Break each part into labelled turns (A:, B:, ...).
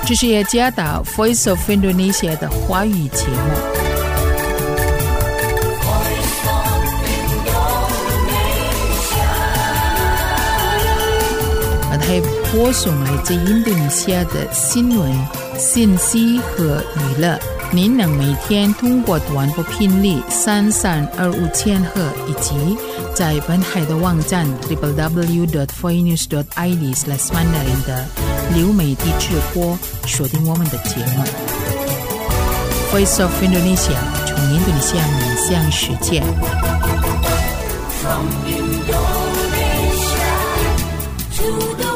A: 这是雅加达 Voice of Indonesia 的华语节目。还播送来自印度尼西亚的新闻、信息和娱乐。您能每天通过短波频率3325千赫以及在本海的网站 www.voinews.id/mandarin 的流媒体直播锁定我们的节目。Voice of Indonesia 从印度尼西亚面向世界。From Indonesia to the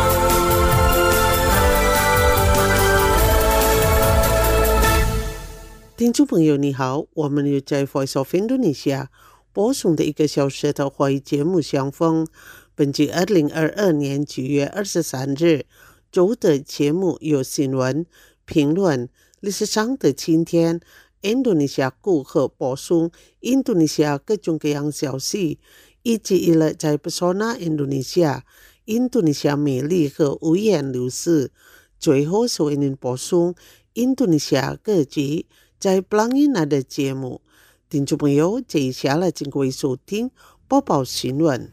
B: 听众朋友你好，我们又在 Voice of Indonesia 播送的1个小时的华语节目相逢。本集2022年9月23日周的节目有新闻、评论、历史上的今天、印度尼西亚如何播送印度尼西亚各种各样消息，以及一了在Pesona印度尼西亚美丽和五颜六色。最后是为您播送印度尼西亚各地在Pelangina的节目。听众朋友，接下来请各位收听播报新闻。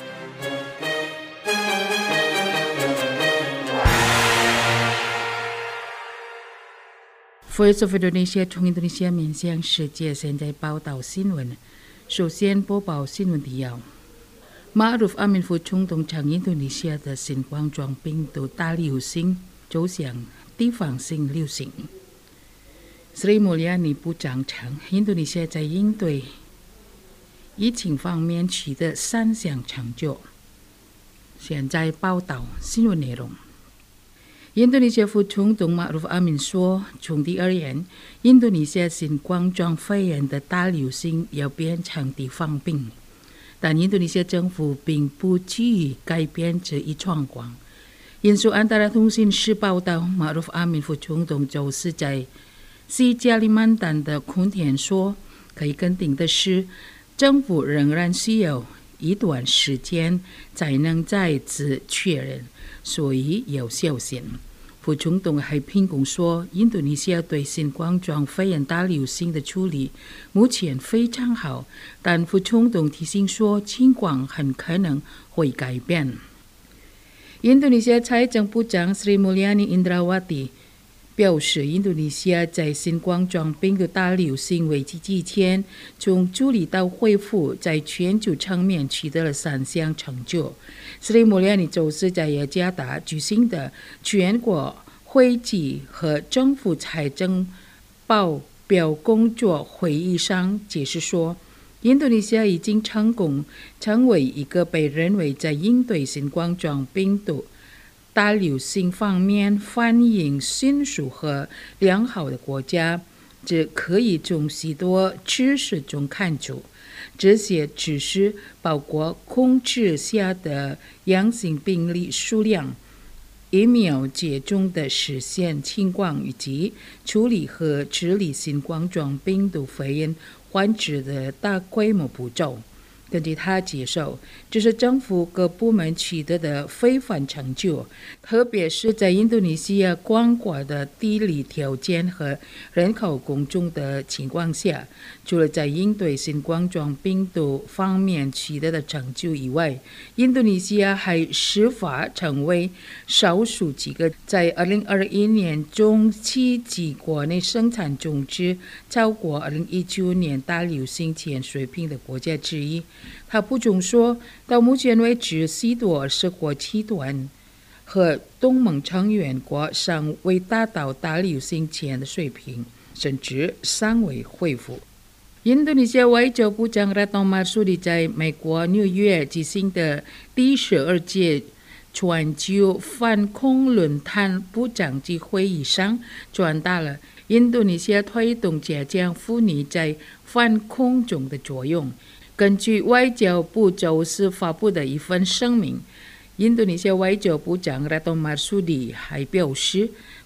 A: Voice of Indonesia 从印度尼西亚面向世界，现在报道新闻。首先播报新闻提要。Ma'ruf Amin 副总统将印度尼西亚的新冠状病毒大流行走向地方性流行。Sri Mulyani 部长称，印度尼西亚在应对疫情方面取得3项成就。现在报道新闻内容。印度尼西亚副总统 Ma'ruf Amin 说，总体而言，印度尼西亚新冠状肺炎的大流行要变成地方病，但印度尼西亚政府并不急于改变这一状况。引述安达拉通讯社报道， Ma'ruf Amin 副总统就是在西加里曼丹的空田说，可以肯定的是，政府仍然需要一段时间才能再次确认，所以要小心。副总统还评估说，印度尼西亚对新冠状肺炎大流行的处理目前非常好，但副总统提醒说，情况很可能会改变。印度尼西亚财政部长 Sri Mulyani Indrawati表示，印度尼西亚在新冠状病毒大流行危机之前，从处理到恢复，在全球层面取得了3项成就。Sri Mulyani 就是在雅加达举行的全国会计和政府财政报表工作会议上解释说，印度尼西亚已经成功成为一个被认为在应对新冠状病毒大流行方面反应迅速和良好的国家，这可以从许多知识中看出。这些知识包括控制下的阳性病例数量、疫苗接种的实现情况，以及处理和治理新冠状病毒肺炎患者的大规模步骤。根据他介绍，这是政府各部门取得的非凡成就，特别是在印度尼西亚广阔的地理条件和人口公众的情况下，除了在应对新冠状病毒方面取得的成就以外，印度尼西亚还设法成为少数几个在2021年中期及国内生产总值超过2019年大流行前水平的国家之一。他补充说，到目前为止，许多20国集团和东盟成员国尚未达到大流行前的水平，甚至尚未恢复。印度尼西亚外交部长 Retno Marsudi 在美国纽约举行的第12届全球反恐论坛部长级会议上传达了印度尼西亚推动加强妇女在反恐中的作用。根据外交部周四发布的一份声明，印度尼西亚外交部长 Retno Marsudi 还表示，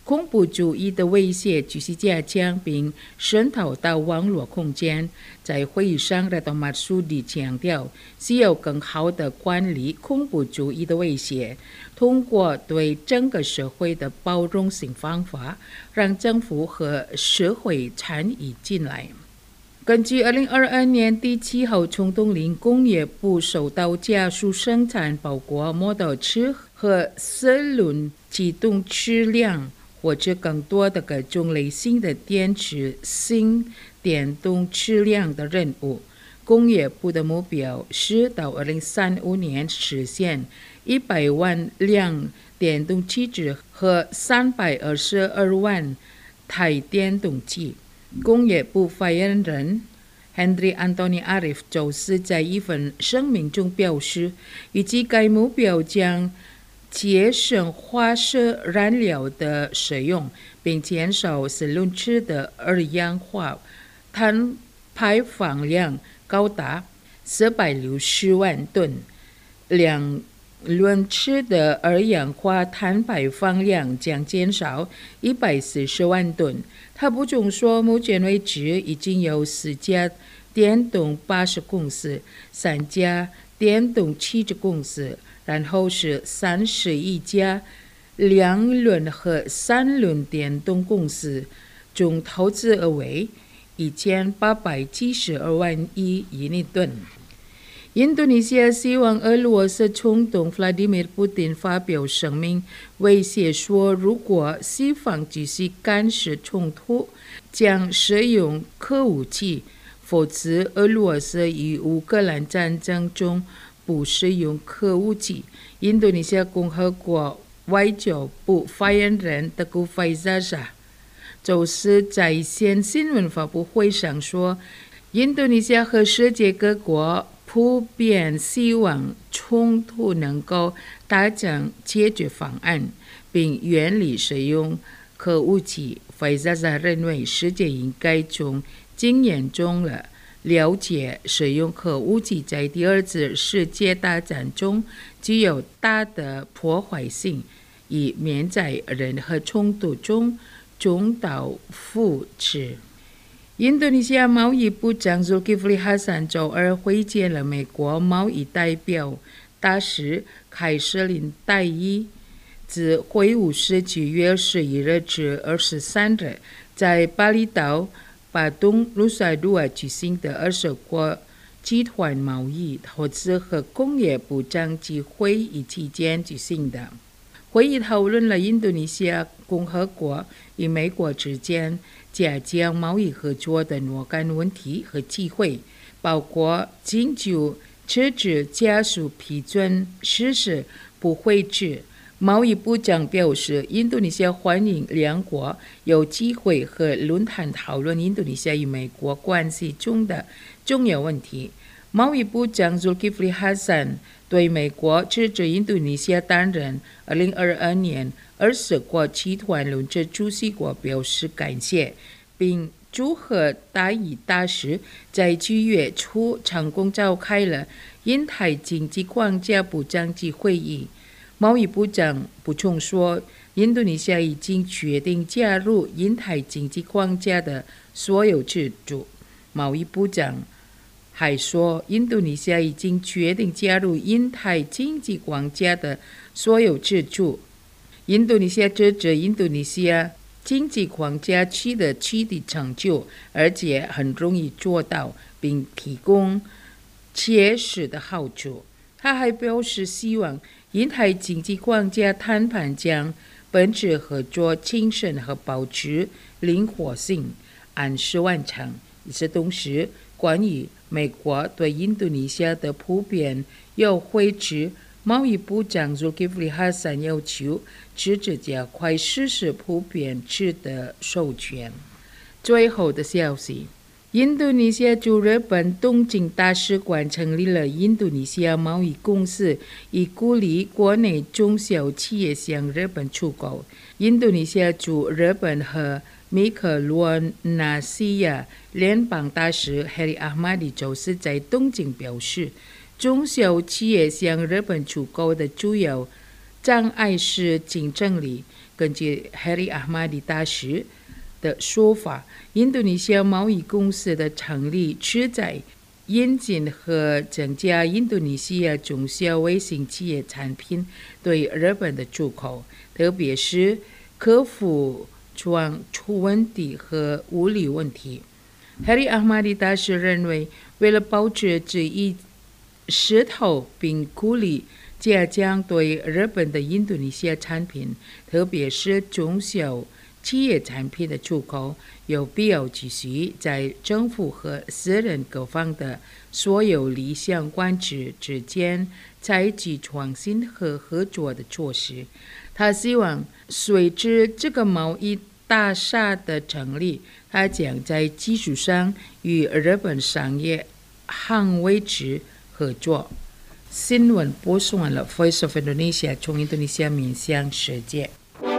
A: 恐怖主义的威胁继续加强并渗透到网络空间。在会议上，拉多马苏迪强调，需要更好地管理恐怖主义的威胁，通过对整个社会的包容性方法，让政府和社会参与进来。根据2022年第7号冲动令，工业部受到加速生产包括摩托车和四轮机动车辆或者更多的各种类型的电池型电动车辆的任务。工业部的目标是到2035年实现100万辆电动汽车和322万台电动机。工业部发言人 Henry Anthony Arif 就是在一份声明中表示，预计该目标将节省化石燃料的使用，并减少四轮车的二氧化碳排放量高达460万吨，两轮车的二氧化碳排放量将减少140万吨。他补充说，目前为止已经有4家电动巴士公司、3家电动汽车公司，然后是31家2轮和3轮电动公司，总投资额为1872万亿印尼盾。印度尼西亚希望俄罗斯总统弗拉基米尔·普丁发表声明，威胁说，如果西方继续干涉冲突，将使用核武器，否则俄罗斯于乌克兰战争中不使用核武器。印度尼西亚共和国外交部发言人Tengku Faizasyah就是在线新闻发布会上说，印度尼西亚和世界各国普遍希望冲突能够达成解决方案，并远离使用核武器。Faizasyah认为，世界应该从经验中了解使用核武器在第2次世界大战中具有大的破坏性，以免在任何冲突中重蹈覆辙。印度尼西亚贸易部长 Zulkifli Hasan 周二会见了美国贸易代表大使凯瑟琳戴伊。自会晤是9月11日至23日在巴厘岛巴东努萨杜瓦举行的20国集团贸易、投资和工业部长级会议期间举行的。会议讨论了印度尼西亚共和国与美国之间加强贸易合作的若干问题和机会，包括经就制止加速批准实施不汇制。贸易部长表示，印度尼西亚欢迎两国有机会和论坛讨论印度尼西亚与美国关系中的重要问题。贸易部长 Zulkifli Hasan 对美国支持印度尼西亚担任2022年20国集团轮值主席国表示感谢，并祝贺大伊大使在9月初成功召开了印太经济框架部长级会议。贸易部长补充说，印度尼西亚已经决定加入印太经济框架的所有制度。贸易部长还说，印度尼西亚已经决定加入印太经济框架的所有制度。印度尼西亚支持印度尼西亚经济框架取得取得成就，而且很容易做到，并提供切实的好处。他还表示，希望印太经济框架谈判将本质合作精神和保持灵活性按时完成。与此同时，关于美国对印度尼西亚的普遍优惠制，贸易部长 Zulkifli Hasan 要求支持加快实施普遍制的授权。最后的消息，印度尼西亚驻日本东京大使馆成立了印度尼西亚贸易公司，以鼓励国内中小企业向日本出口。印度尼西亚驻日本和米克罗纳西亚联邦大使 Heri Ahmadi 就是在东京表示，中小企业向日本出口的主要障碍是竞争力。 根据 Heri Ahmadi 大使的说法，印度尼西亚贸易公司的成立旨在引进和增加印度尼西亚中小微型企业产品对日本的出口，特别是克服出问题和物流问题。Heri Ahmadi 大使认为，为了保持这一势头并鼓励加强对日本的印度尼西亚产品，特别是中小企业产品的出口，有必要继续在政府和私人各方的所有利相关者之间采取创新和合作的措施。他希望随着这个贸易大厦的成立，他将在技术上与日本商业行维持合作。新闻播送完了 Voice of Indonesia 从印度尼西亚面向世界。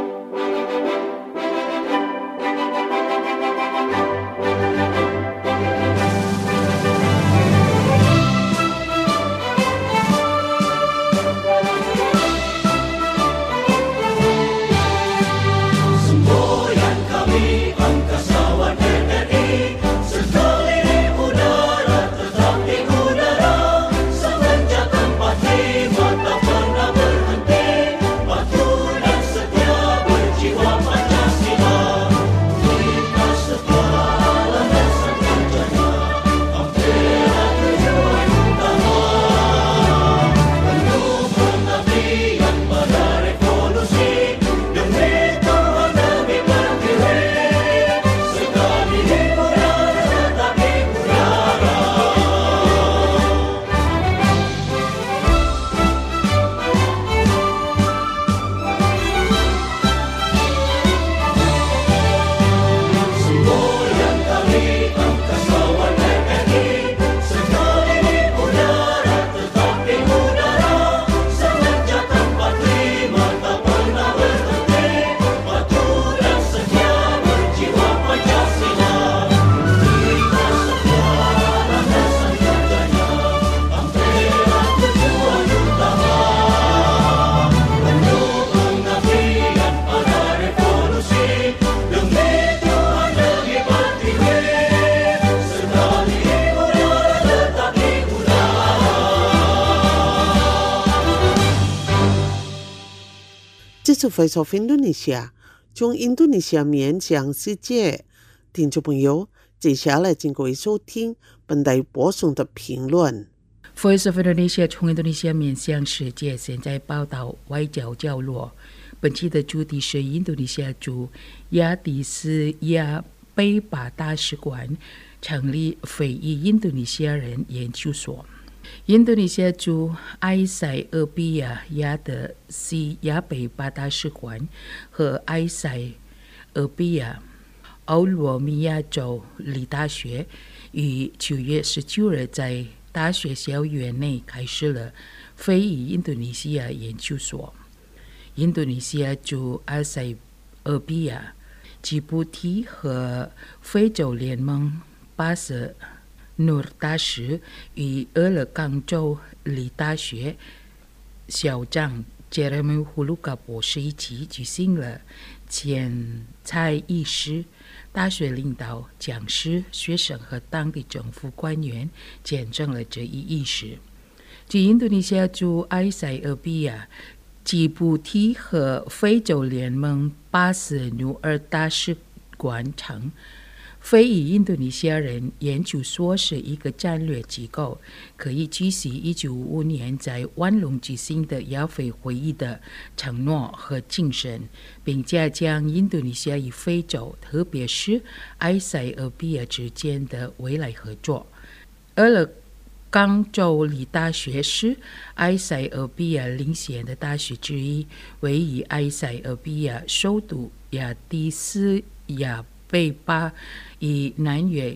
B: 这是 Voice of Indonesia 从印度尼西亚面向世界。听众朋友，接下来请各位收听本台播送的评论。
A: Voice of Indonesia 从印度尼西亚面向世界，现在报道外交角落。本期的主题是印度尼西亚驻亚的斯亚贝巴大使馆成立非裔印度尼西亚人研究所。印度尼西亚驻埃塞俄比亚亚的斯亚贝巴大使馆和埃塞俄比亚奥罗米亚州立大学于9月19日在大学校园内开始了非裔印度尼西亚研究所。印度尼西亚驻埃塞俄比亚、吉布提和非洲联盟巴斯努大使与俄勒冈州立大学校长杰雷米·胡鲁卡博士一起举行了前菜仪式。大学领导、讲师、学生和当地政府官员见证了这一仪式。据印度尼西亚驻埃塞俄比亚、吉布提和非洲联盟巴斯努尔大使馆称，非裔印度尼西亚人研究所是一个战略机构，可以继续1955年在万隆举行的亚非会议的承诺和精神，并加强印度尼西亚与非洲，特别是埃塞俄比亚之间的未来合作。俄勒冈州立大学是埃塞俄比亚领先的大学之一，位于埃塞俄比亚首都亚的斯亚贝巴以南约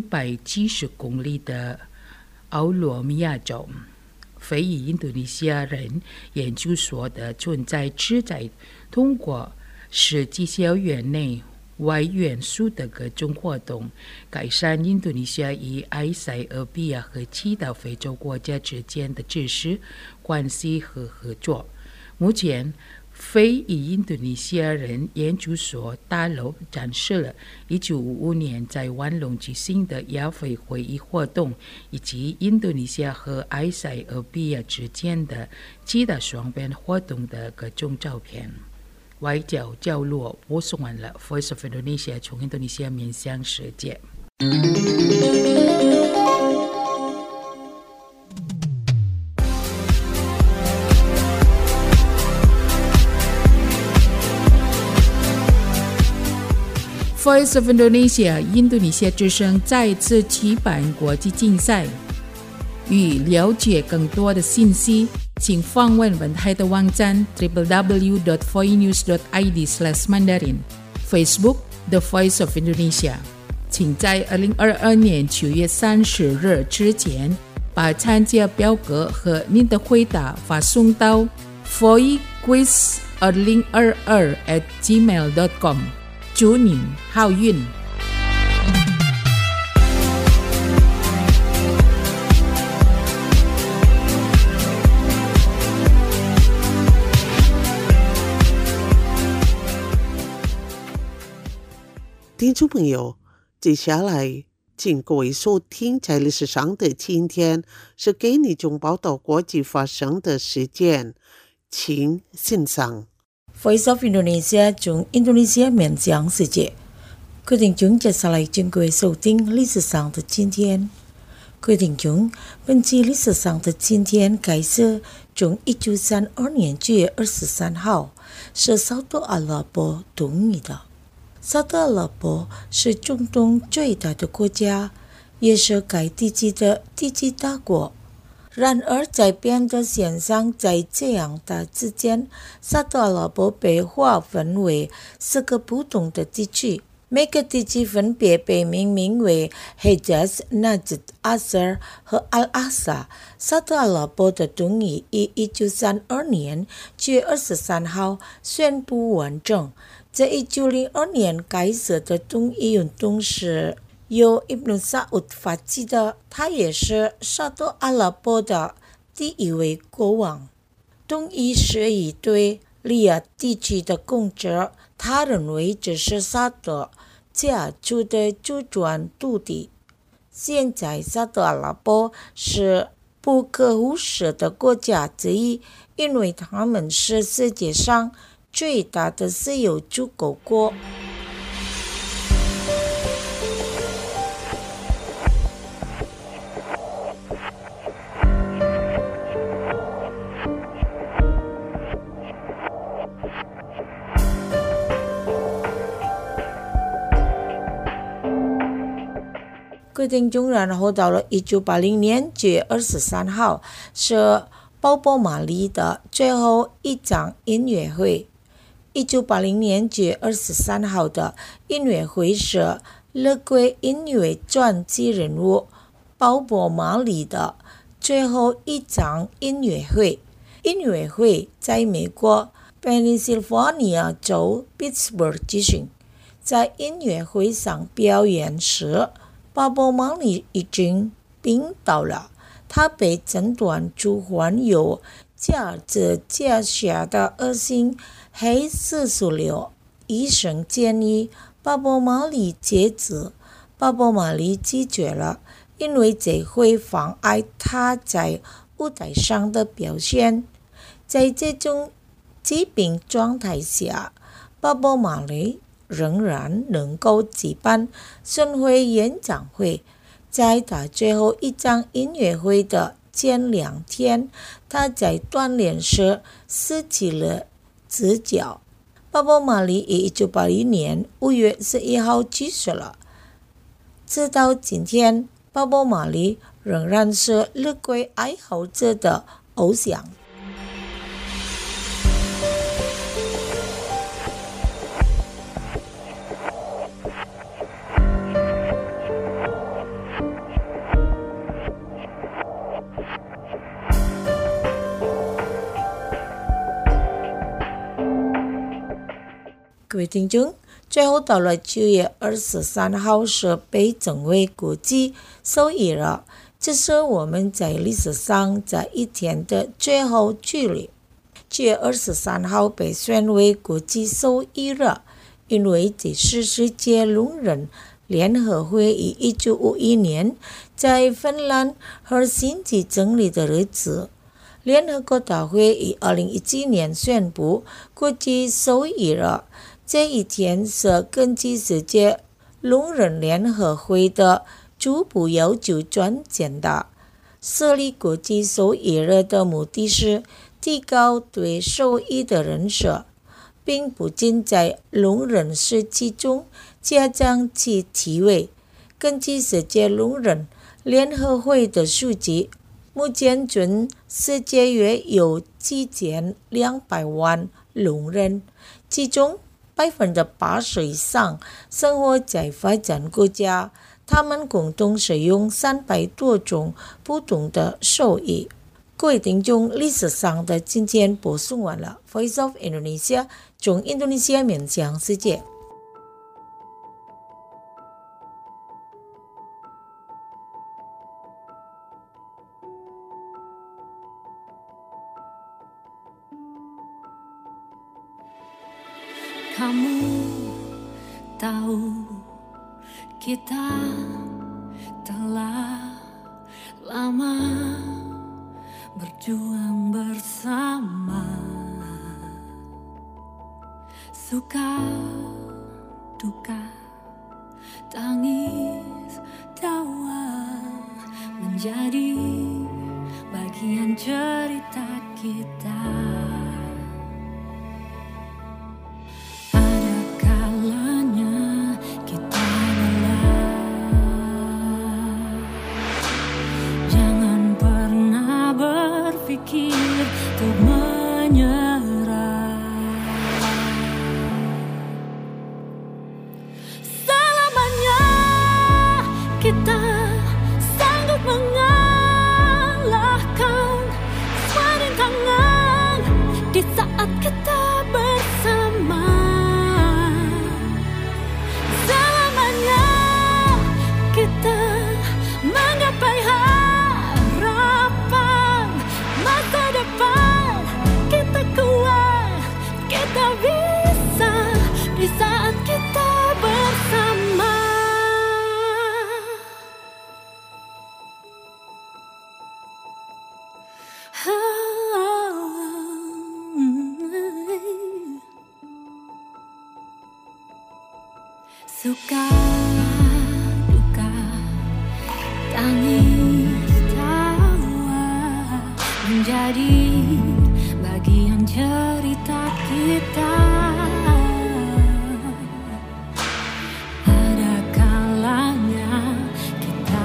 A: 170公里的奥罗米亚州。非裔印度尼西亚人研究所的存在旨在通过实际校园内外元素的各种活动，改善印度尼西亚与埃塞俄比亚和其他非洲国家之间的知识关系和合作。目前， 非裔印度尼西亚人研究所大楼展示了1955年在万隆举行的亚非会议活动，以及印度尼西亚和埃塞俄比亚之间的其他双边活动的各种照片。外交角落播送完了 Voice of Indonesia 从印度尼西亚面向世界。Voice of Indonesia 印度尼西亚之声再次举办国际竞赛。欲了解更多的信息，请访问本台的网站 www.voinews.id/mandarin Facebook The Voice of Indonesia。请在2022年9月30日之前把参加表格和您的回答发送到 voicequiz2022@gmail.com。祝您好运！
B: 听众朋友，接下来请各位收听在历史上的今天，是给你中报道国际发生的事件，请欣赏。
C: Voice of Indonesia 从印度尼西亚面向世界。各位听众，接下来请各位收听历史上的今天。各位听众，本期历史上的今天开始从1932年9月23号是沙特阿拉伯同意的。沙特阿拉伯是中东最大的国家，也是该地区的第几大国。然而在变的现象在这样的之间，沙特阿拉伯被划分为4个不同的地区，每个地区分别被命名为 Hejaz、Najd、Asar 和 Al-Aqsa。沙特阿拉伯的同意于1932年9月23号宣布完成。在1902年开始的同意运动是由 Ibn Saud 发起的，他也是沙特阿拉伯的第一位国王。同意是一对利亚地区的公职，他认为这是沙特家族的主权土地。现在沙特阿拉伯是不可忽视的国家之一，因为他们是世界上最大的石油出口国。各位听众，然后到了1980年9月23号是鲍勃马利的最后一场音乐会。1980年9月23号的音乐会是乐队音乐传奇人物鲍勃马利的最后一场音乐会。音乐会在美国 Pennsylvania 州 Pittsburgh 举行。在音乐会上表演时，鲍勃马利已经病倒了，他被诊断出患有架子架下的恶性黑色素瘤，医生建议鲍勃马利截肢。鲍勃马利拒绝了，因为这会妨碍他在舞台上的表现。在这种疾病状态下，鲍勃马利仍然能够举办巡回演唱会。在他最后一场音乐会的前2天，他在锻炼时失去了直角。鲍勃马利于1981年5月11号去世了。直到今天，鲍勃马利仍然是乐队爱好者的偶像。各位听众，最后到了9月23号是被称为国际手艺日，这是我们在历史上在一天的最后距离。 23号被选为国际手艺日，因为这是世界聋人联合会于1951年在芬兰赫辛基成立的日子。联合国大会于2017年宣布国际手艺日，这一天是根据世界聋人联合会的初步要求转建的。设立国际手艺日的目的是提高对手艺的认识，并不仅在聋人时期中加强其地位。根据世界聋人联合会的数据，目前全世界约有7200万聋人，其中80%以上生活在发展国家，他们共同使用300多种不同的手艺。各位听众，历史上的今天播送完了 Voice of Indonesia 从印度尼西亚面向世界。
D: Kamu tahu kita telah lama berjuang bersama, suka duka, tangis tawa menjadi bagian cerita kita. Berpikir untuk menyerah. Selamanya kita sanggup mengalahkan semua rintangan di saat kita bersama. Selamanya kita menggapai masa depan. Kita kuat, kita bisa di saat kita bersama. Suka duka, tangis tawa menjadi bagian cerita kita. Ada kalanya kita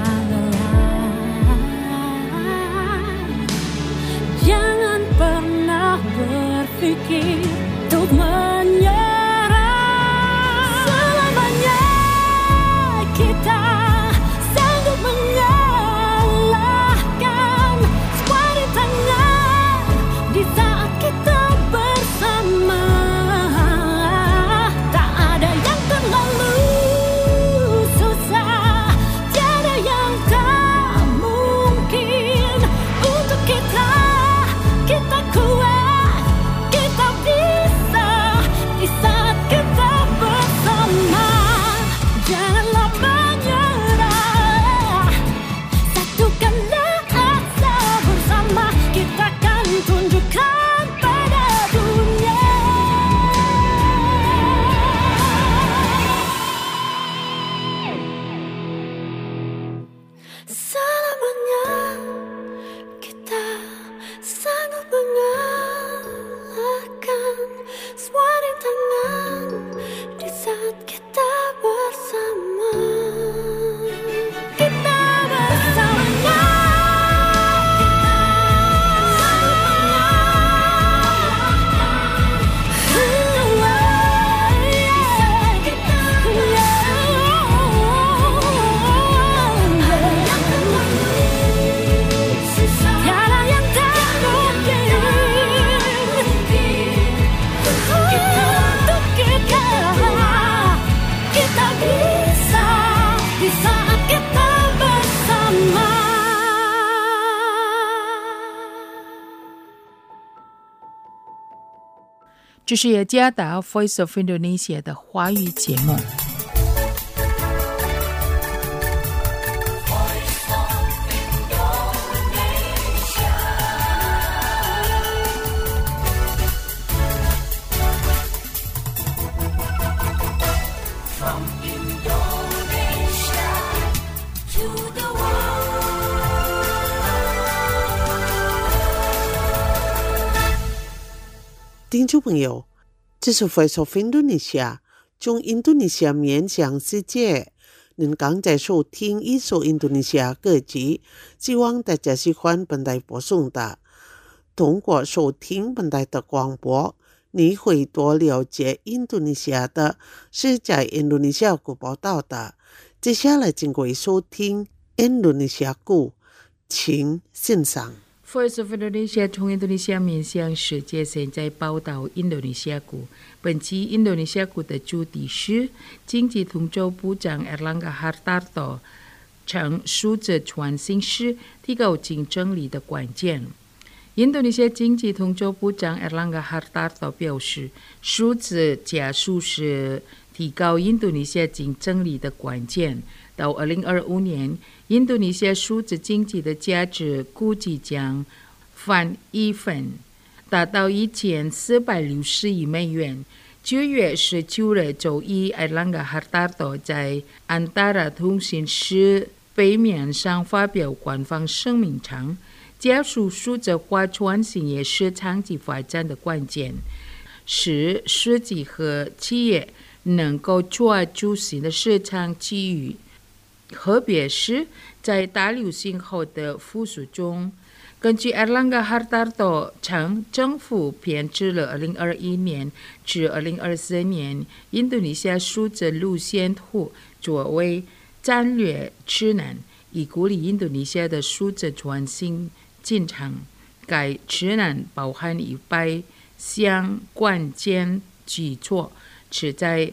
D: lelah, jangan pernah berpikir untuk menyerah. Selamanya kita sanggup mengalahkan semua rintangan di saat kita bersama.
A: 这是雅加达 Voice of Indonesia 的华语节目。
B: 听众朋友，这是 Voice of Indonesia 从印度尼西亚面向世界。您刚在收听一首印度尼西亚歌曲，希望大家喜欢本台播送的。通过收听本台的广播，你会多了解印度尼西亚的世界印度尼西亚语报道的。接下来经过收听印度尼西亚语，请欣赏。
A: Voice of Indonesia 从印度尼西亚面向世界，现在报道印度尼西亚语。本期印度尼西亚语的主题是经济统筹部长 Airlangga Hartarto 称数字创新是提高竞争力的关键。印度尼西亚经济统筹部长 Airlangga Hartarto 表示，数字加速是提高印度尼西亚竞争力的关键。到2025年，印度尼西亚数字经济的价值估计将翻1番，达到1460亿美元。9月19日周一 ，Airlangga Hartarto 在安达拉通讯社背面上发表官方声明称，加速数字化创新也是长期发展的关键，使设计和企业能够抓住新的市场机遇。特别是在大流行后的复苏中，根据 Airlangga Hartarto 称，政府编制了2021年至2024年印度尼西亚数字路线图作为战略指南，以鼓励印度尼西亚的数字创新进程。该指南包含100项关键举措，旨在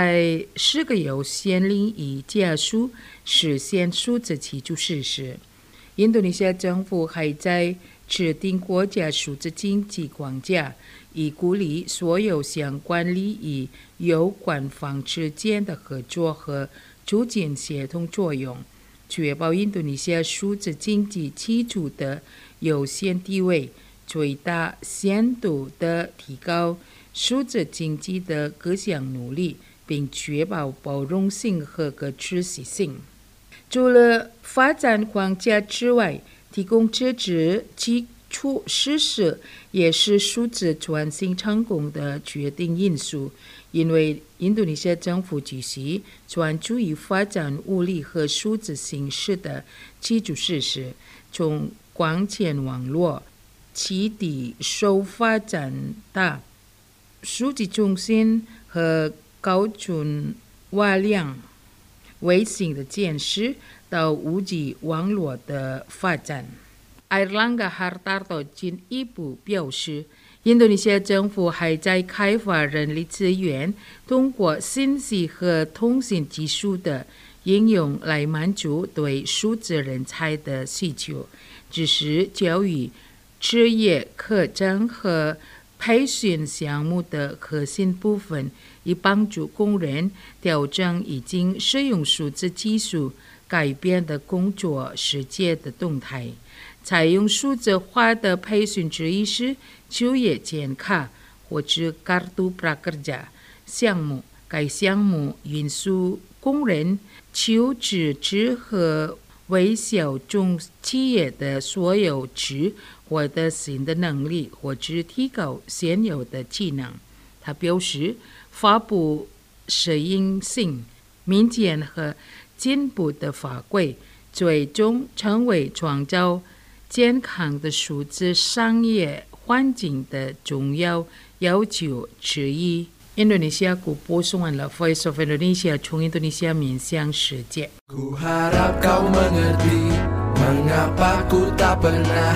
A: 10个优先领域加速实现数字基础设施。印度尼西亚政府还在制定国家数字经济框架，以鼓励所有相关领域有关方之间的合作和促进协同作用，确保印度尼西亚数字经济基础的优先地位，最大限度地提高数字经济的各项努力，并确保包容性和可持续性。除了发展框架之外，提供支持基础设施也是数字创新成功的决定因素。因为印度尼西亚政府继续专注于发展物理和数字形式的基础设施，从光纤网络、基地受发展大数据中心和高准瓦量卫星的建设到5G 网络的发展。Airlangga Hartarto 进一步表示，印度尼西亚政府还在开发人力资源，通过信息和通信技术的应用来满足对数字人才的需求。只是教育、职业课程和培训项目的核心部分，以帮助工人调整已经使用数字技术改变的工作世界的动态。采用数字化的培训之一是就业健卡或者 Kartu Prakerja 项目。该项目允许工人求职者和为小中企业的所有者获得新的能力或者提高现有的技能。他表示，发布适应性、民间和进步的法规，最终成为创造健康的数字商业环境的重要要求之一。印度尼西亚语播送完了 Voice of Indonesia 从印度尼西亚面向世界。
E: Ku harap kau mengerti mengapa ku tak pernah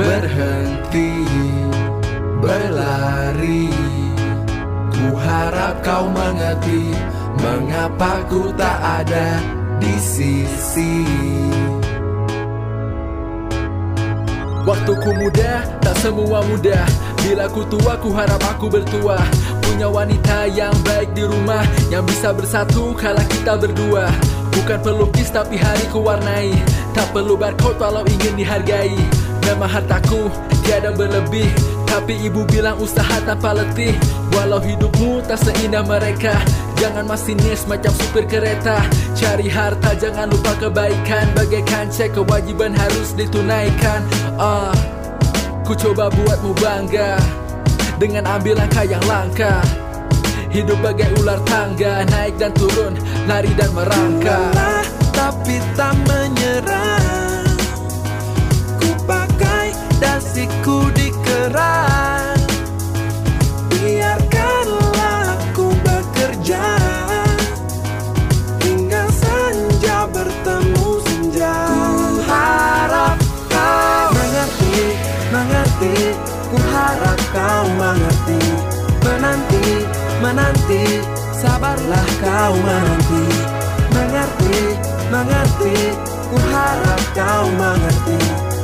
E: berhenti berlari. Ku harap kau mengerti mengapa ku tak ada di sisi. Waktuku muda, tak semua mudah. Bila ku tua, ku harap aku bertua. Punya wanita yang baik di rumah, yang bisa bersatu kala kita berdua. Bukan pelukis tapi hari ku warnai. Tak perlu barcode walau ingin dihargai. Nama hartaku tiada berlebih, tapi ibu bilang usaha tanpa letih. Walau hidupmu tak seindah mereka, jangan masinis macam supir kereta. Cari harta jangan lupa kebaikan, bagaikan cek kewajiban harus ditunaikan. Ku coba buatmu bangga dengan ambil langkah yang langka. Hidup bagai ular tangga, naik dan turun, lari dan merangkak.
F: Lelah tapi tak menyerah, ku pakai dasiku dikerah. Biarkanlah aku bekerja hingga senja bertemu senja. Ku harap kau mengerti, ku harap kau mengerti. Menanti, sabarlah kau menanti. Mengerti, ku harap kau mengerti.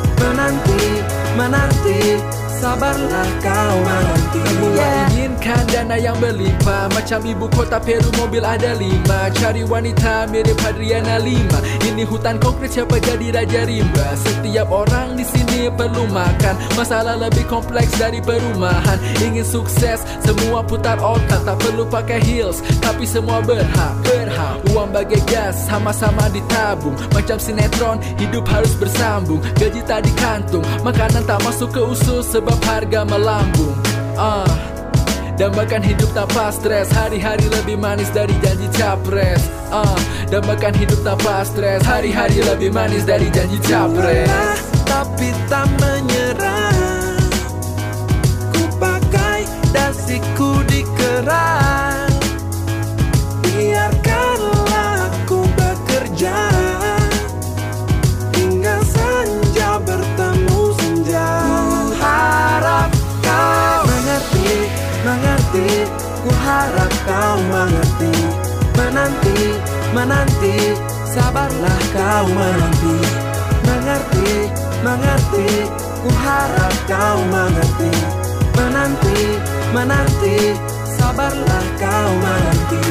F: Menanti, sabarlah kau menanti.
E: Semua inginkan dana yang berlimpah, macam ibu kota Peru mobil ada 5. Cari wanita mirip Hadriana 5. Ini hutan konkret, siapa jadi raja rimba. Setiap orang di sini perlu makan, masalah lebih kompleks dari perumahan. Ingin sukses, semua putar otak. Tak perlu pakai heels, tapi semua berhak. Uang bagai gas, sama-sama ditabung. Macam sinetron, hidup harus bersambung. Gaji tak di kantung, makanan tak masuk ke usus sebab harga melambung. Dambakan hidup tanpa stres, hari-hari lebih manis dari janji capres. Dambakan hidup tanpa stres, hari-hari lebih manis dari janji capres.
F: Lelah tapi tak menyerah, ku pakai dasiku dikerah. Biarkanlah aku bekerja hingga senja bertemu senja. Ku harap kau mengerti, ku harap kau mengerti. Menanti, sabarlah kau menanti. Mengerti, ku harap kau mengerti. Menanti, sabarlah kau menanti.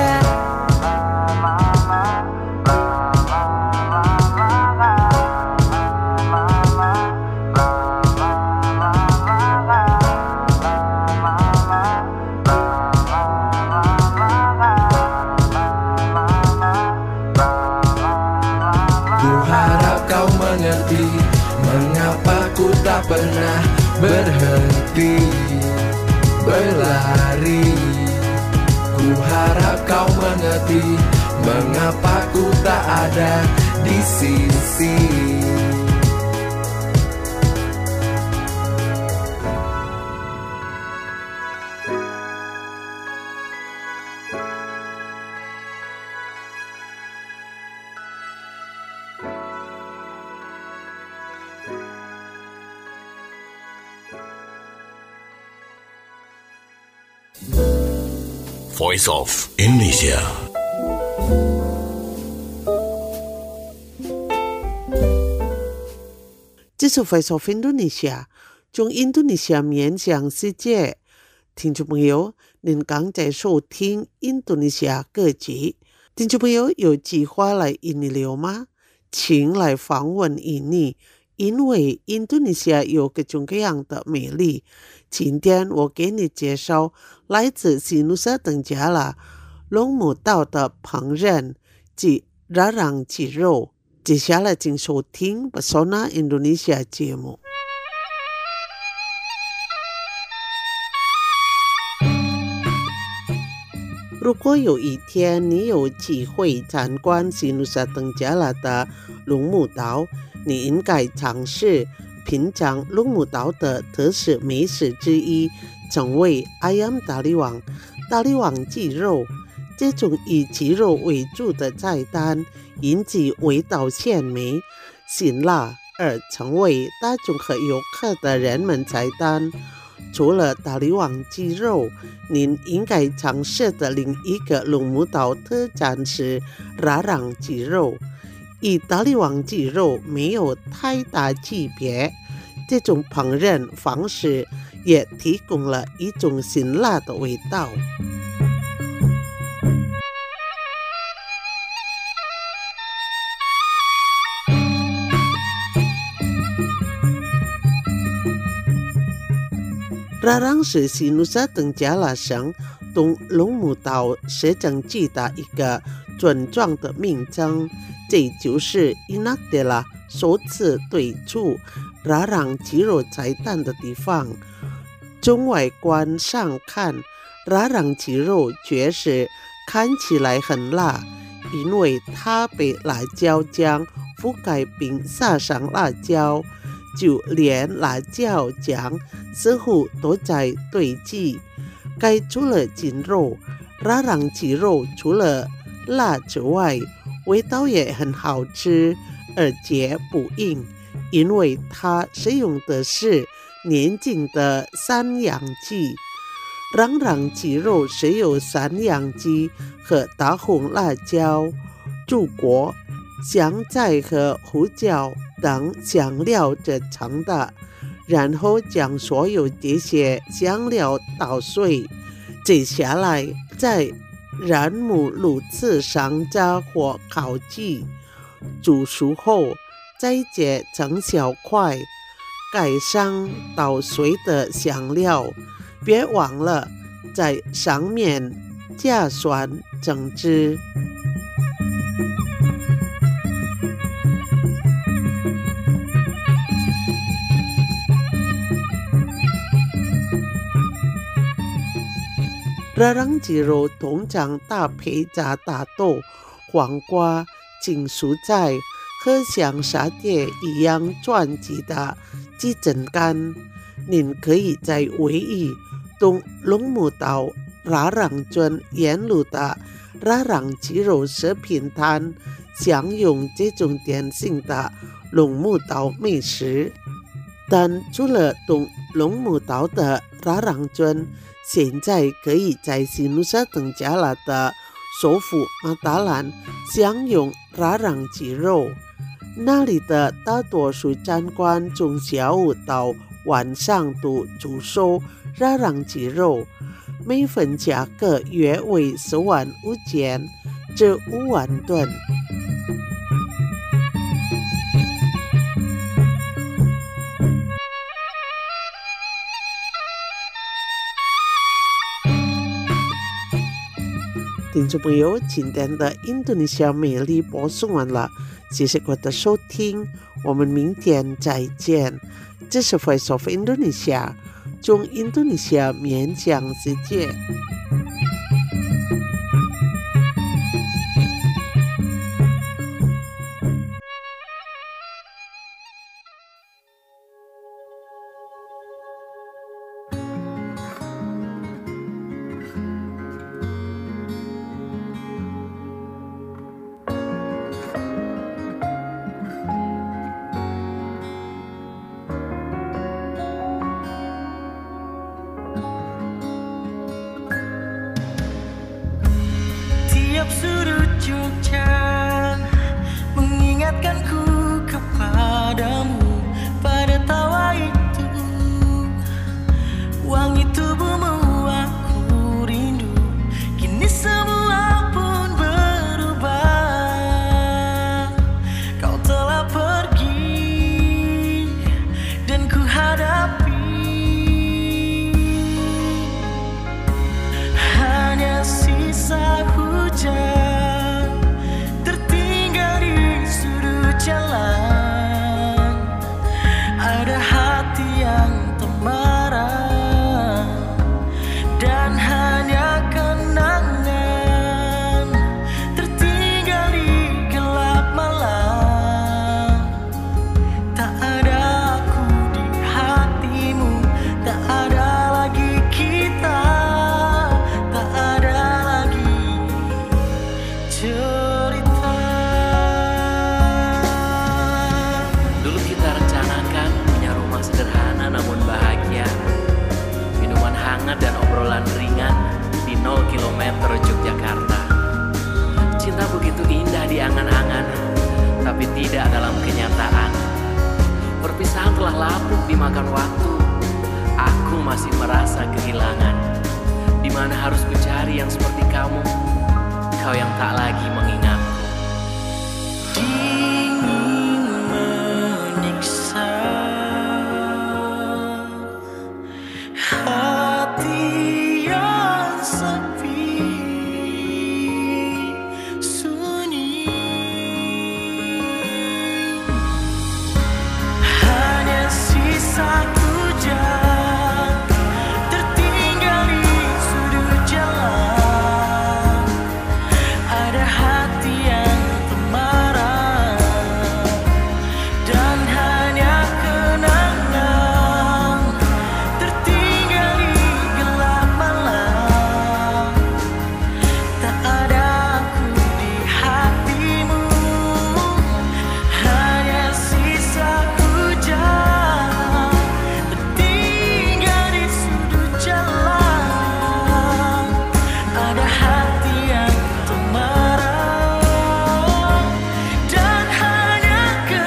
E: Mengapa ku tak pernah berhenti berlari. Ku harap kau mengerti mengapa ku tak ada di sisi.
G: Voice of Indonesia.
B: 这是 Voice of Indonesia， 从印度尼西亚面向世界。听众朋友，您刚在收听印度尼西亚各集。听众朋友有计划来印尼游吗？请来访问印尼，因为印度尼西亚有各种各样的美丽。今天我给你介绍来自西努沙登加拉龙母岛的烹饪及拉朗鸡肉。接下来请收听 Pesona Indonesia 节目。如果有一天你有机会参观西努沙登加拉的龙母岛，你应该尝试品尝龙母岛的特色美食之一，称为 Ayam Taliwang 大力王鸡肉。这种以鸡肉为主的菜单，因其味道鲜美、辛辣而成为大众和游客的热门菜单。除了大力王鸡肉，您应该尝试的另一个龙母岛特产是拉朗鸡肉。与大力王鸡肉没有太大区别， 这种烹饪方式也提供了一种辛辣的味道。Rarang 是西努沙登加拉省东龙目岛摄政区的一个村庄的名称，这就是伊纳德拉首次推出Rarang鸡肉菜单的地方。从外观上看，Rarang鸡肉确实看起来很辣，因为它被辣椒酱覆盖并撒上辣椒，就连辣椒酱似乎都在堆积。该除了鸡肉，Rarang鸡肉除了辣之外，味道也很好吃，而且不硬，因为它使用的是年轻的山羊鸡。Rarang鸡肉是由山羊鸡和大红辣椒、猪骨、香菜和胡椒等香料制成的，然后将所有这些香料捣碎，接下来在燃木炉子上加火烤鸡，煮熟后再切成小块，盖上捣碎的香料，别忘了在上面加蒜整汁。Rarang鸡肉通常搭配炸大豆、黄瓜、青蔬菜和像沙爹一样专辑的鸡胗干。您可以在唯一东龙目岛Rarang村沿路的Rarang鸡肉食品摊享用这种典型的龙目岛美食。但除了东龙目岛的Rarang村，现在可以在西努沙登加拉的首府马达兰享用Rarang鸡肉。那里的大多数餐馆从下午到晚上都出售Rarang鸡肉，每份价格约为45000至5万吨。听众朋友，今天的印度尼西亚美丽播送完了，谢谢各位的收听，我们明天再见。这是 Voice of Indonesia， 从印度尼西亚面向世界。
G: Tiap sudut Jogja mengingatkanku kepadamu, pada tawa itu, wangi tubuhmu aku rindu, kini semua pun berubah. Kau telah pergi dan ku hadapi hanya sisa hujan tertinggal di sudut jalan. Ada hati yang temarah dan hanya kenangan tertinggal di gelap malam. Tak ada aku di hatimu, tak ada lagi kita, tak ada lagi cerita.
H: Dulu kita rencanakan punya rumah sederhana namun bahagia, minuman hangat dan obrolan ringan di 0 km Yogyakarta. Cinta begitu indah di angan-angan, tapi tidak dalam kenyataan. Perpisahan telah lapuk dimakan waktu. Aku masih merasa kehilangan. Di mana harus kucari yang seperti kamu, kau yang tak lagi mengingatku.
G: Ingin menyiksa hati yang sepi, sunyi. Hanya sisa hujan tertinggal di sudut jalan. Ada hati yang marah dan hanya kenangan tertinggal di gelap malam. Tak ada aku di hatimu, hanya sisa hujan tertinggal di sudut jalan. Ada hati yang marah dan hanya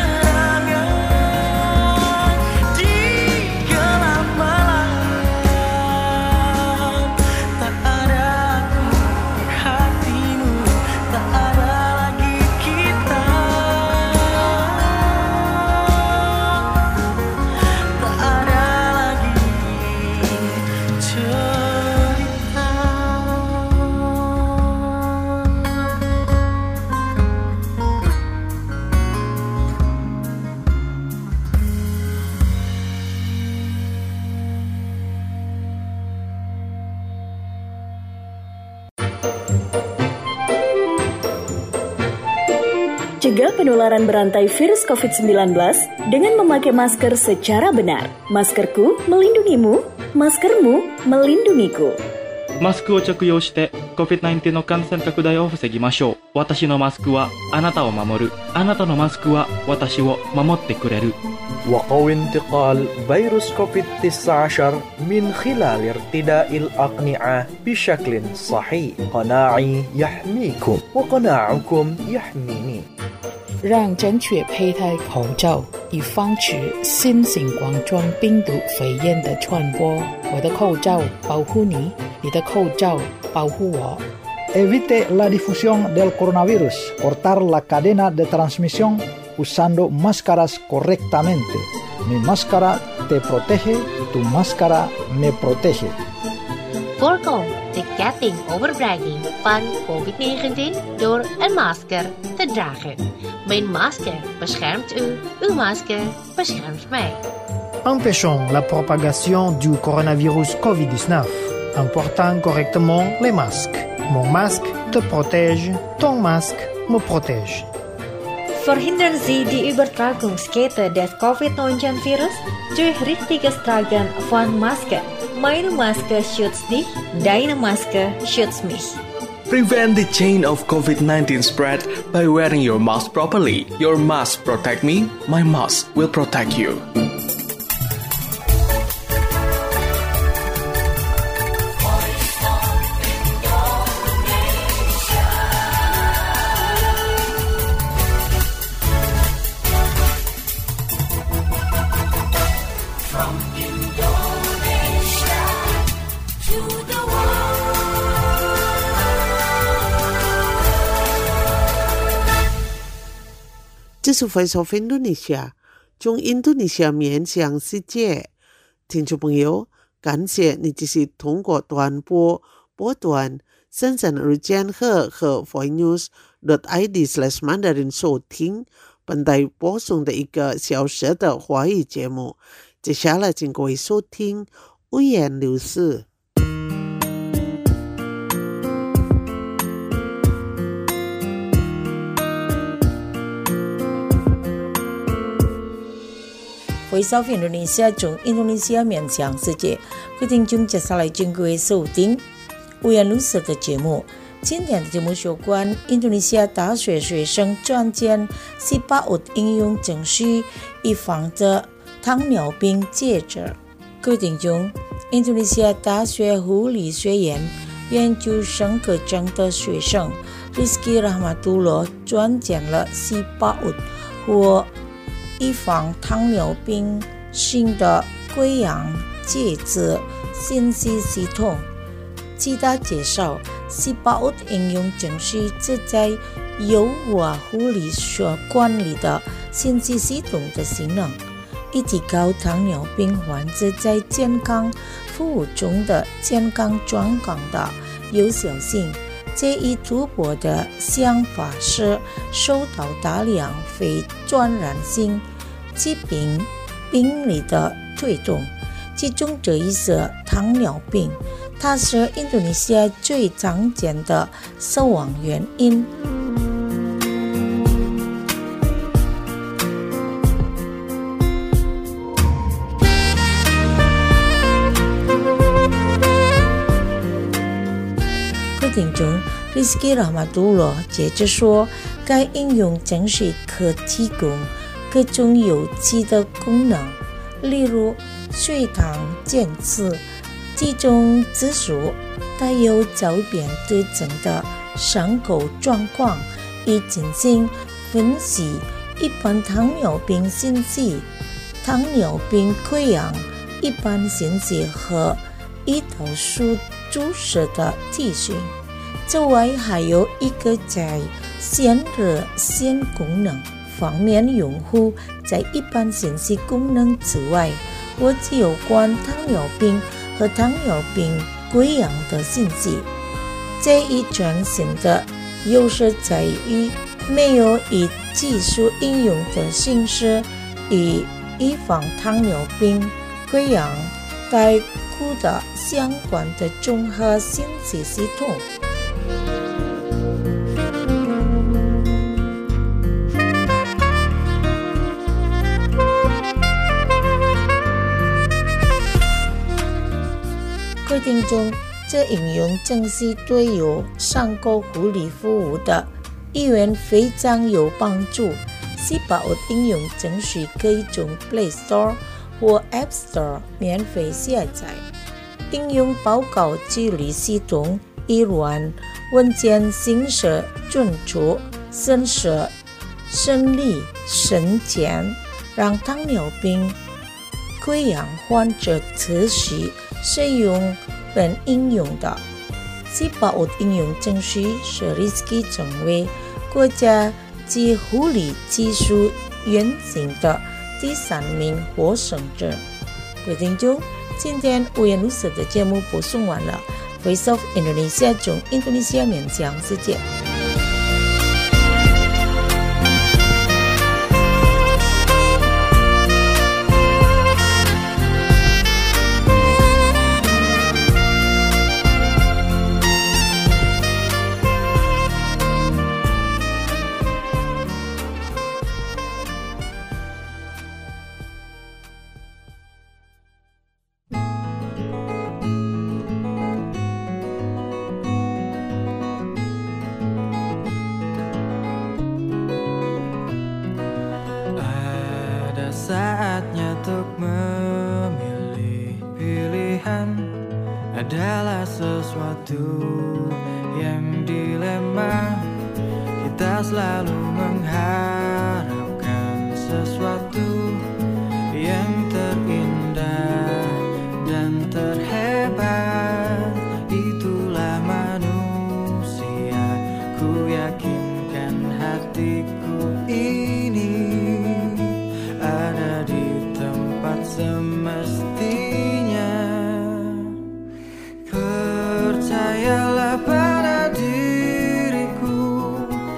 G: kenangan di gelap malam. Tak ada aku di hatimu, tak ada lagi kita, tak ada lagi cerita.
I: Cegah penularan berantai virus COVID-19 dengan memakai masker secara benar. Maskerku melindungimu, maskermu melindungiku.
J: マスクを着用して COVID-19 の感染拡大を防ぎましょう。私のマスクはあなたを守る。あなたのマスクは私を守ってくれる。
K: وقوي انتقال فيروس كوفيد-19 من خلال ارتداء الأقنعة بشكل صحيح. قناعي يحميكم وقناعكم يحميني.
A: 让正确佩戴口罩，以防止新型冠状病毒肺炎的传播。我的口罩保护你，你的口罩保护我。
L: Evite la difusión del coronavirus. Cortar la cadena de transmisión usando máscaras correctamente. Mi máscara te protege, tu máscara me protege.
M: Voorkom de ketting overbreiding van COVID-19 door een masker te dragen. Mijn masker beschermt u, uw masker beschermt mij.
N: Empêchons la propagation du coronavirus COVID-19 en portant correctement les masques. Mon masque te protège, ton masque me protège.
O: Verhindern Sie die Übertragungskette des COVID-19-Virus durch richtiges Tragen von Masken. Meine Maske schützt dich, deine Maske schützt mich.
P: Prevent the chain of COVID-19 spread by wearing your mask properly. Your mask protect me, my mask will protect you.
B: 这是 Voice of Indonesia 从印度尼西亚面向世界。听众朋友，感谢你继续通过短波波段深圳日间和 voinews.id/mandarin 收听本台播送的一个小时的华语节目。接下来请各位收听五言六事。
C: Voice of Indonesia 从印度尼西亚面向世界，各位听众接下来请各位收听五言六事的节目。今天的节目有关印度尼西亚大学学生专监18应用程序，以防着糖尿病戒指。各位听众，印度尼西亚大学护理学院研究生课程的学生 Rizky Rahmatullah 专监了18或预防糖尿病新的贵阳介质信息系统。记得介绍，18应用程序旨在优化护理所管理的信息系统的性能，以提高糖尿病患者在健康服务中的健康状况的有效性。这一突破的想法是受到大量非传染性疾病病例的推动，其中这一是糖尿病，它是印度尼西亚最常见的死亡原因。听众 Rizky Rahmatullah 接着说，该应用程序可提供各种有机的功能，例如血糖监测、体重指数，带有较变对症的伤口状况，以进行分析一般糖尿病信息、糖尿病溃疡一般信息和胰岛素注射的资讯。此外，还有一个在显热线功能方面，用户在一般信息功能之外，获取有关糖尿病和糖尿病溃疡的信息。这一全新的优势在于没有以技术应用的形式以预防糖尿病溃疡带顾的相关的综合信息系统。各位听众，这应用正是对有上购护理服务的医院非常有帮助。18应用程序可以从 Play Store 或 App Store 免费下载。应用报告记录系统一览文件形式准确、显示生理省钱，让糖尿病溃疡患者持续使用本应用的。18应用程序是 Rizky 成为国家级护理技术原型的第3名获胜者。各位听众，今天五颜六色的节目播送完了。Voice of Indonesia 从印度尼西亚面向世界。
F: Saatnya untuk memilih. Pilihan adalah sesuatu yang dilema. Kita selalu mengharapkan sesuatu yang terindah dan terhebat. Itulah manusia, ku yakinkan hatiku ini ada di tempat semestinya. Percayalah pada diriku,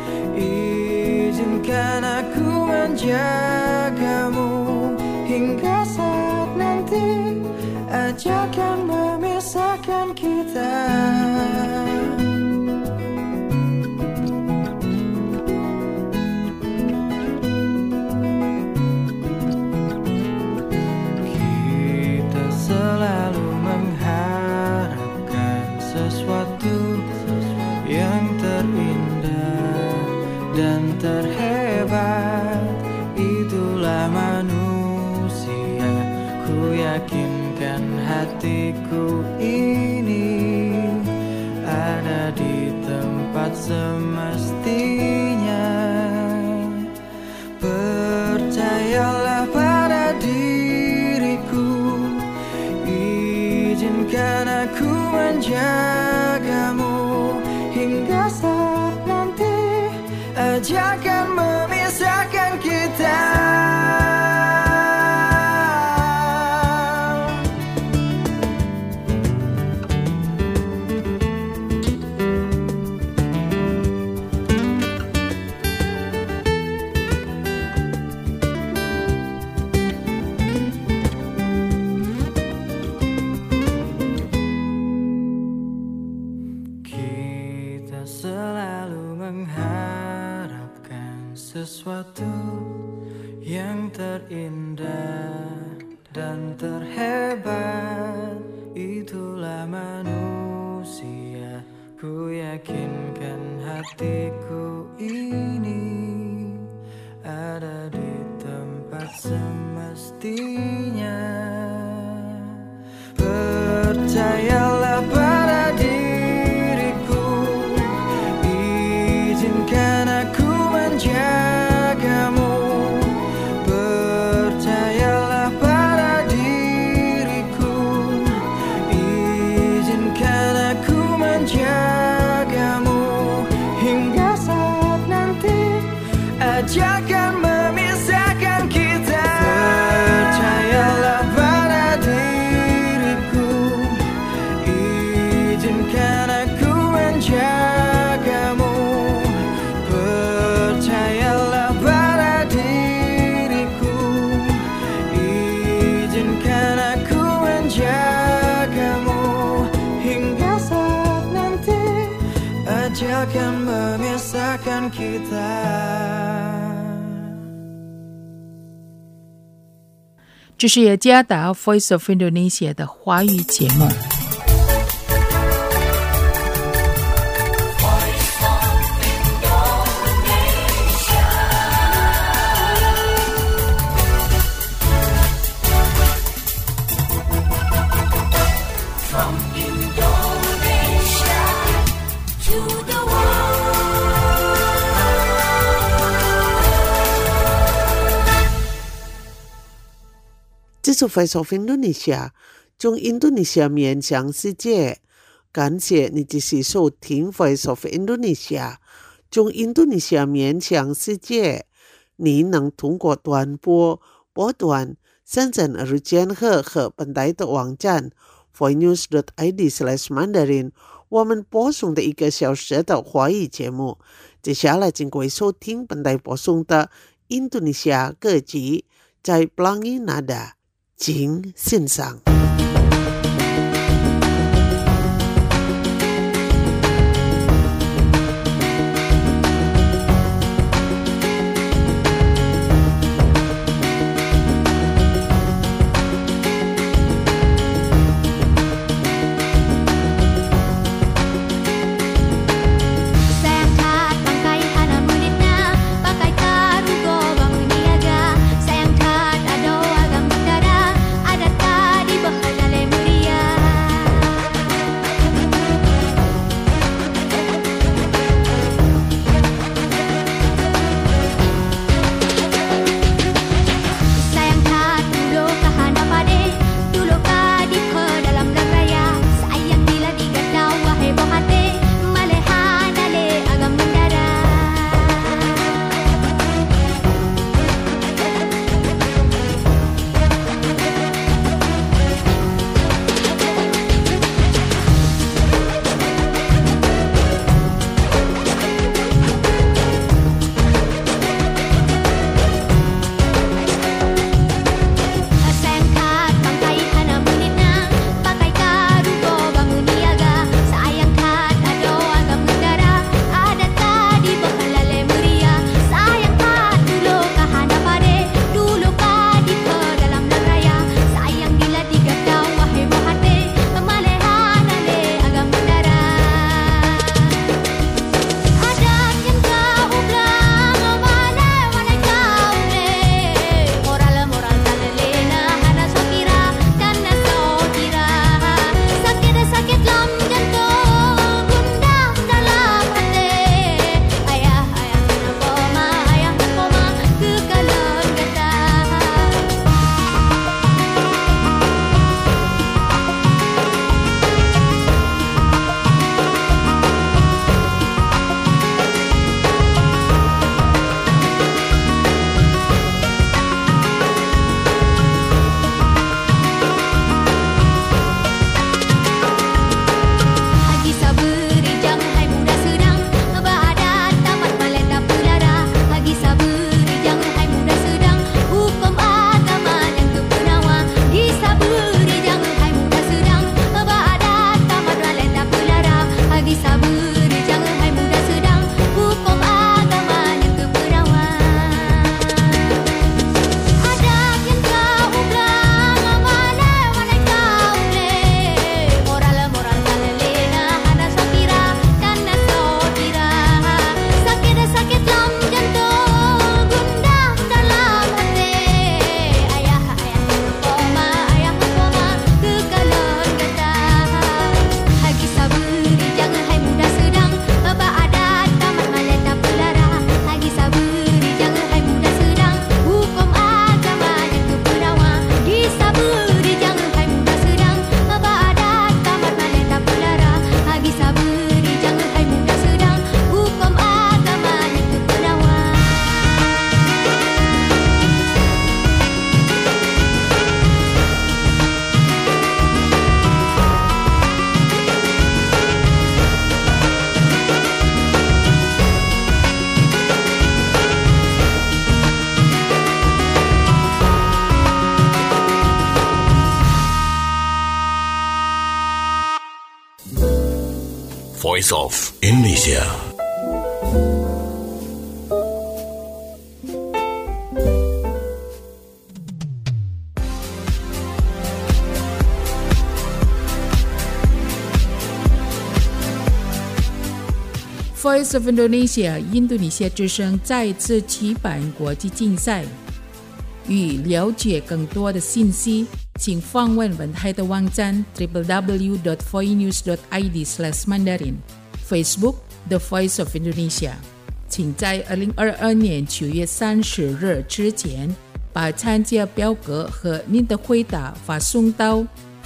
F: izinkan aku menjagamu hingga saat nanti ajakan memisahkan kita. Selalu mengharapkan sesuatu yang terindah dan terhebat. Itulah manusia, ku yakinkan hatiku ini ada di tempat semestinya. Percayalah pada diri,
G: menjagamu hingga saat nanti ajakan memisahkan kita. Sesuatu yang terindah dan terhebat, itulah manusia. Ku yakinkan hatiku ini ada di tempat semestinya. Percayalah pada diriku, izinkan aku menjagamu. Percayalah pada diriku, izinkan aku menjagamu hingga saat nanti ajakan memisahkan kita. Percayalah pada diriku, izinkan aku menjagamu. Akan memisahkan kita.
A: 这是雅加达 Voice of Indonesia 的华语节目。
B: 这是 Voice of Indonesia 从印度尼西亚面向世界，感谢你继续收听 Voice of Indonesia 从印度尼西亚面向世界。你能通过短波波段深圳日间和本台的网站 voinews.id/mandarin 我们播送的1个小时的华语节目。接下来请各位收听本台播送的印度尼西亚歌曲，在 Pelangi Nada 请欣赏。
D: Di
Q: Voice of Indonesia.
A: Voice of Indonesia 印度尼西亚之声再次举办国际竞赛。欲了解更多的信息，请访问本台的网站 www.voinews.id/mandarin Facebook The Voice of Indonesia。请在2022年9月30日之前把参加表格和您的回答发送到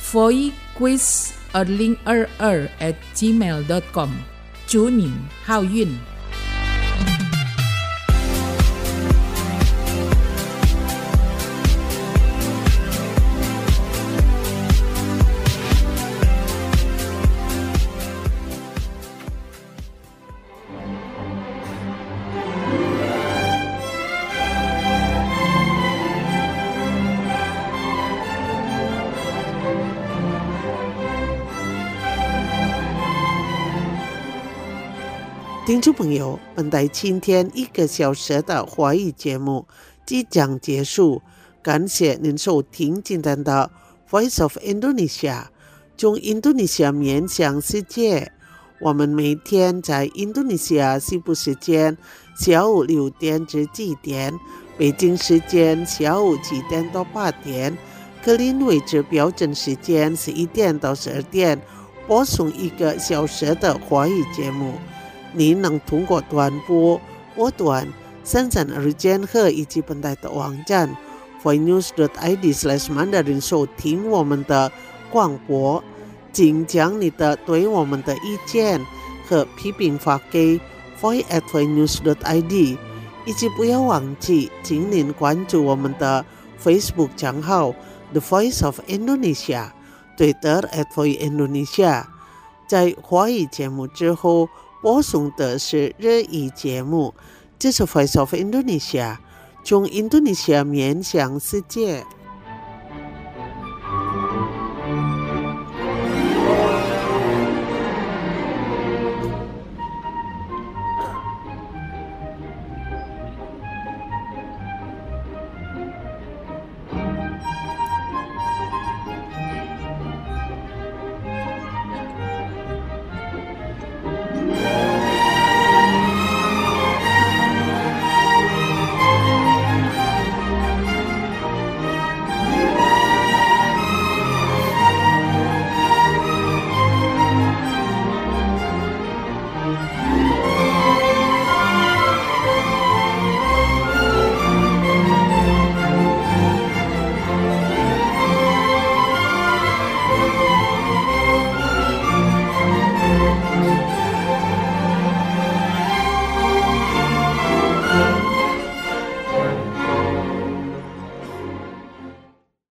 A: voicequiz2022@gmail.com。祝您好运！
B: 听众朋友，本台今天1个小时的华语节目即将结束，感谢您收听今天的 Voice of Indonesia， 从印度尼西亚面向世界。我们每天在印度尼西亚西部时间下午6点至7点，北京时间下午7点到8点，格林威治标准时间11点到12点，播送1个小时的华语节目。您能通过短波、波段、生产日间和以及本台的网站 voinews.id/mandarin 收听我们的广播，请将你的对我们的意见和批评发给 voice@voinews.id， 以及不要忘记，请您关注我们的 Facebook 账号 The Voice of Indonesia， Twitter @voiceindonesia。在华语节目之后播送的是日语节目，这是 Voice of Indonesia， 从印度尼西亚面向世界。